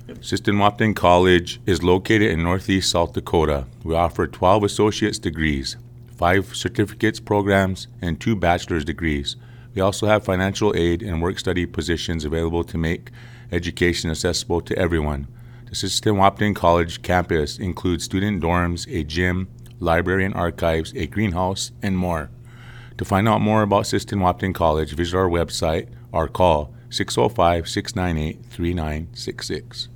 Sistine-Wapton College is located in Northeast South Dakota. We offer 12 associate's degrees, 5 certificates programs, and 2 bachelor's degrees. We also have financial aid and work-study positions available to make education accessible to everyone. The Sistine-Wapton College campus includes student dorms, a gym, library and archives, a greenhouse, and more. To find out more about Sistine-Wapton College, visit our website or call 605-698-3966.